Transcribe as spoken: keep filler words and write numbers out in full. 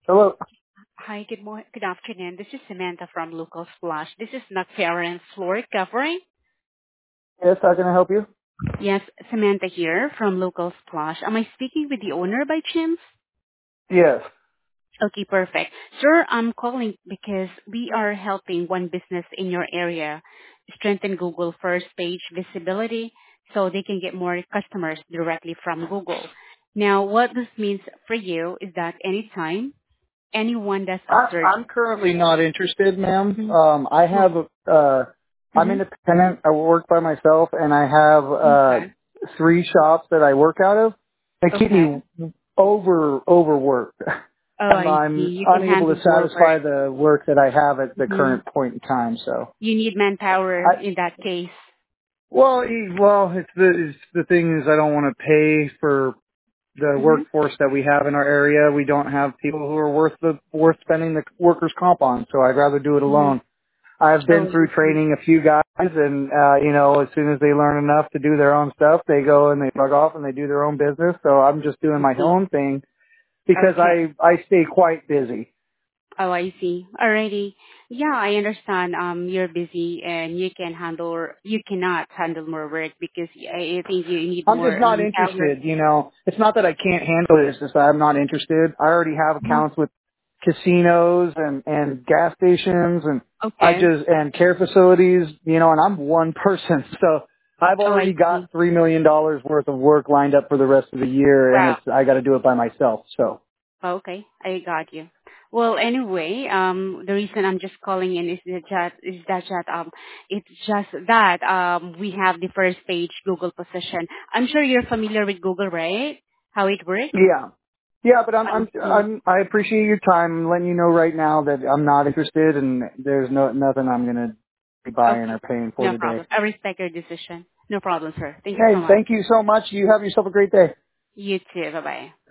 Hello. Hi, good morning, good afternoon. This is Samantha from Local Splash. This is not Karen floor covering. Yes, how can I help you? Yes, Samantha here from Local Splash. Am I speaking with the owner by chance? Yes. Okay, perfect. Sir, I'm calling because we are helping one business in your area strengthen Google first page visibility so they can get more customers directly from Google. Now, what this means for you is that anytime anyone does a I, search. I'm currently not interested, ma'am. Um, I Oh, have, uh, I'm mm-hmm. independent. I work by myself, and I have uh, Okay. three shops that I work out of. They keep Okay. me over overworked. Oh, I'm, I see. I'm You can unable to handle more satisfy work. the work that I have at the Hmm. current point in time. So, You need manpower I in that case. well, e- well, it's the it's, the thing is I don't want to pay for the Mm-hmm. workforce that we have in our area. We don't have people who are worth the worth spending the workers' comp on, so I'd rather do it Mm-hmm. alone. I've been Oh, through I see. training a few guys, and uh, you know, as soon as they learn enough to do their own stuff, they go and they bug off and they do their own business. So I'm just doing I my see. own thing because Okay. I I stay quite busy. Oh, I see. Alrighty. Yeah, I understand. Um, you're busy and you can handle, you cannot handle more work because I I think you need I'm just more not manpower. interested, you know. It's not that I can't handle it, it's just that I'm not interested. I already have Mhm. accounts with casinos and, and gas stations and I Okay. just, and care facilities, you know, and I'm one person. So I've Oh, I already see. got three million dollars worth of work lined up for the rest of the year and Wow. it's, I gotta do it by myself. So Okay, I got you. Well, anyway, um, the reason I'm just calling in is that just, is that just, um, it's just that um, we have the first page Google position. I'm sure you're familiar with Google, right? How it works. yeah. Yeah, but I'm, I I'm, see. I'm, I appreciate your time. I'm letting you know right now that I'm not interested and there's no, nothing I'm gonna be buying or Okay, paying for no today. problem. I respect your decision. No problem, sir. Thank you so Hey, much. thank you so much. You have yourself a great day. You too. Bye bye.